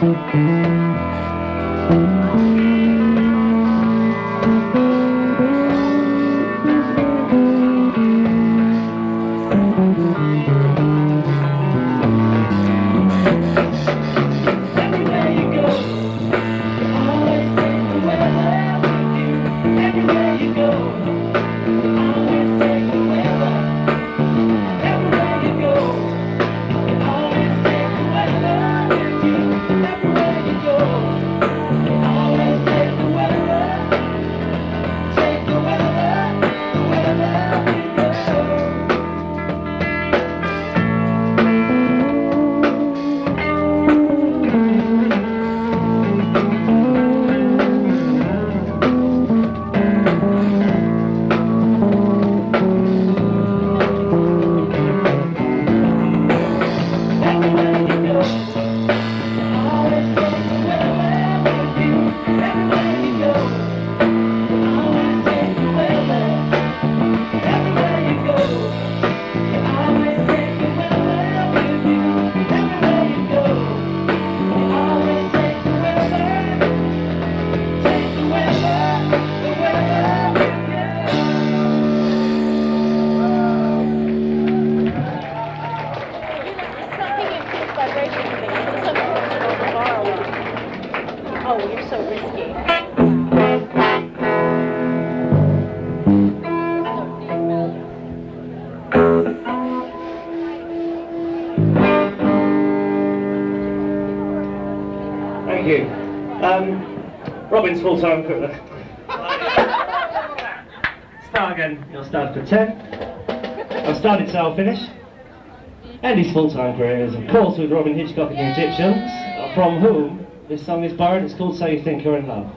Oh, you're so risky. Thank you. Robin's full-time crew. Start again. You'll start for 10. I've started, so I'll finish. Andy's full-time career is, of course, with Robin Hitchcock and the Egyptians, from whom this song is borrowed. It's called So You Think You're in Love.